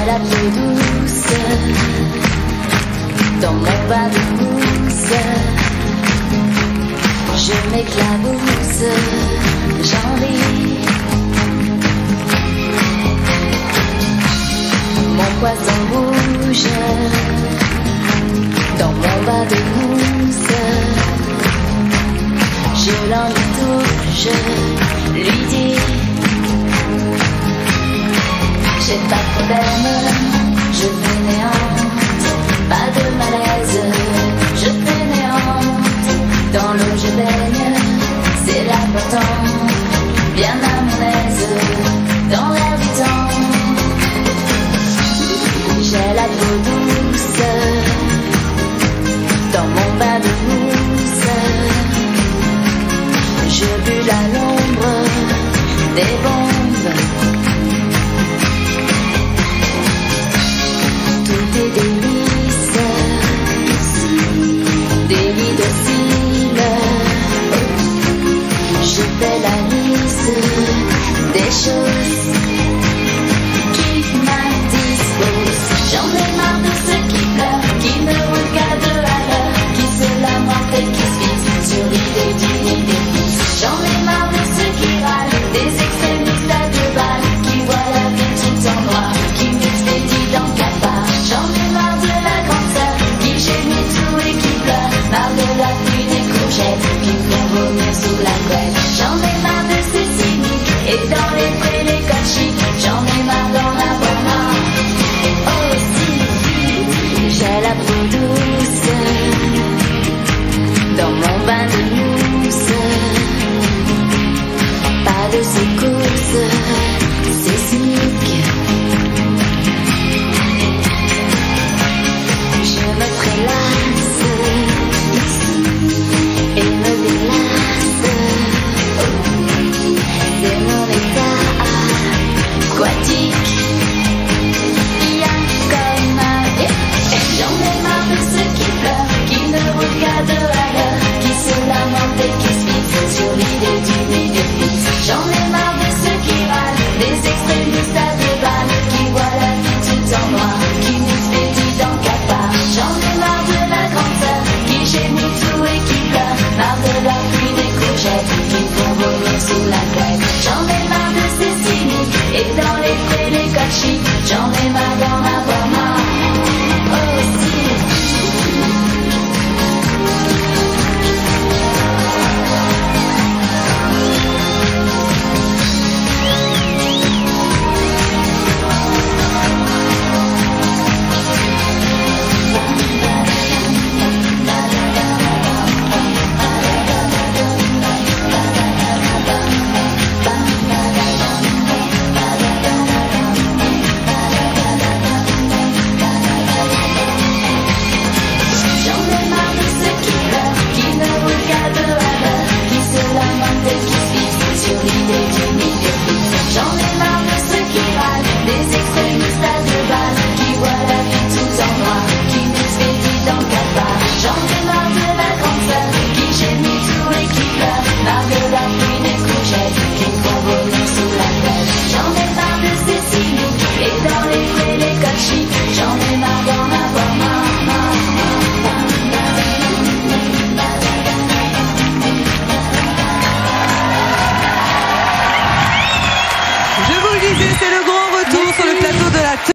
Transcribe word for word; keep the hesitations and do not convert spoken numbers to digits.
la peau douce dans mon bain de mousse. Je m'éclabousse, j'envie mon poisson bouge dans mon bain de mousse. Je l'en touche, lui dis j'ai pas de problème, je fainéante, pas de malaise, je fainéante, dans l'eau je baigne, c'est l'important, bien à mon aise, dans l'air du temps. J'ai la peau douce, dans mon bain de mousse, je bulle à l'ombre des bombes. Délices, délices dociles, je fais la liste des choses qui m'indisposent. J'en ai marre de ceux qui pleurent, qui ne regardent à l'heure, qui se lamentent et qui se fixent sur l'idée d'une idée fixe. J'en ai marre de ceux qui râlent, des extrémistes à deux balles, qui voient la vie tout en noir, qui m'expédient dans cafard. J'en ai marre de la grande sœur qui gémit tout et qui pleure, marre de la pluie des courgettes qui me font vomir sous la couette. J'en ai marre de ces cyniques et dans les prés les codes chics. J'en ai marre d'en avoir marre. Oh si, j'ai la peau douce dans mon bain de mousse. Pas de secousses, c'est cynique. Je me prélasse et me délasse. C'est mon état aquatique. Il y a comme un... J'en ai marre de ceux qui pleurent, qui ne regardent à l'heure, qui se lamentent et qui se fixent sur l'idée d'une idée fixe. J'en ai marre de ceux qui râlent, des extrémistes à deux balles, qui voient la vie tout en noir, qui m'expédient dans cafard. J'en ai marre de la grande sœur qui gémit tout et qui pleure, marre de la pluie des courgettes qui font vomir sous la couette. J'en ai marre de ces cyniques et dans les prés les codes chics. J'en ai marre